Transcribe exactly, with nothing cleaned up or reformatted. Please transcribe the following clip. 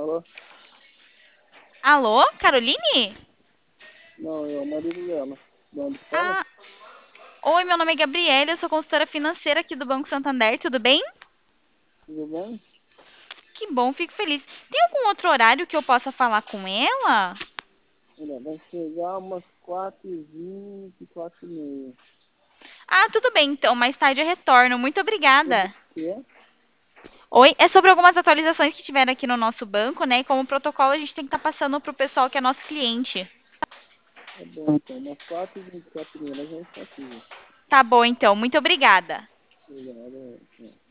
Alô? Alô, Caroline? Não, é o marido dela. De onde fala? Ah, oi, meu nome é Gabriela, eu sou consultora financeira aqui do Banco Santander, tudo bem? Tudo bem? Que bom, fico feliz. Tem algum outro horário que eu possa falar com ela? Olha, vai chegar umas quatro e vinte, quatro e meia. Ah, tudo bem, então, mais tarde eu retorno. Muito Sobre o obrigada. que é? Oi, é sobre algumas atualizações que tiveram aqui no nosso banco, né? E como protocolo, a gente tem que estar passando para o pessoal que é nosso cliente. Tá bom, então. Umas quatro e vinte, quatro e meia. Nós vamos estar aqui. Tá bom, então, muito obrigada. Obrigado.